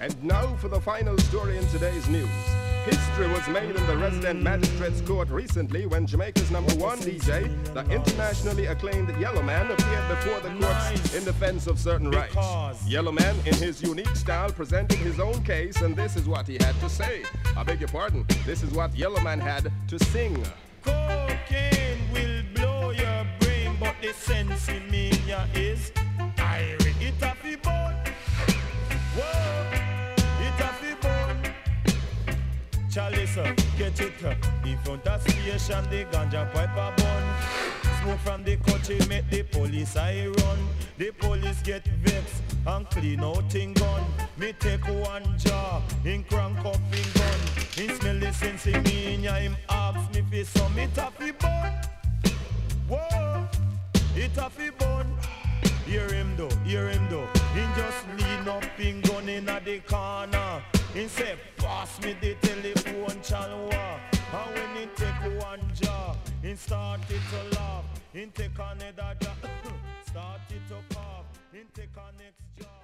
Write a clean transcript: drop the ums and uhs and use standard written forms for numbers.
And now for the final story in today's news. History was made in the resident magistrate's court recently when Jamaica's #1 DJ, the internationally acclaimed Yellowman, appeared before the courts in defense of certain rights. Yellowman, in his unique style, presented his own case, and this is what he had to say. I beg your pardon, this is what Yellowman had to sing. Cocaine will blow your brain, but the sense in me is iron. It a fi bun. Whoa, it a fi bun. Chalice, get it up. In front of station, the ganja pipe a bun. Smoke from the country make the police I run. The police get vexed and clean out in gun. Me take one jar, in crank up in gun. He smell the sense in me, and him ask me for some. It a fi bun. Whoa, it a fi bun. Hear him though, hear him though. He just lean up in gun in the corner. He say, pass me the telephone, chalwa. And when he take one jar, he start it to laugh. He take another jar, start it to cough. He take a next jar.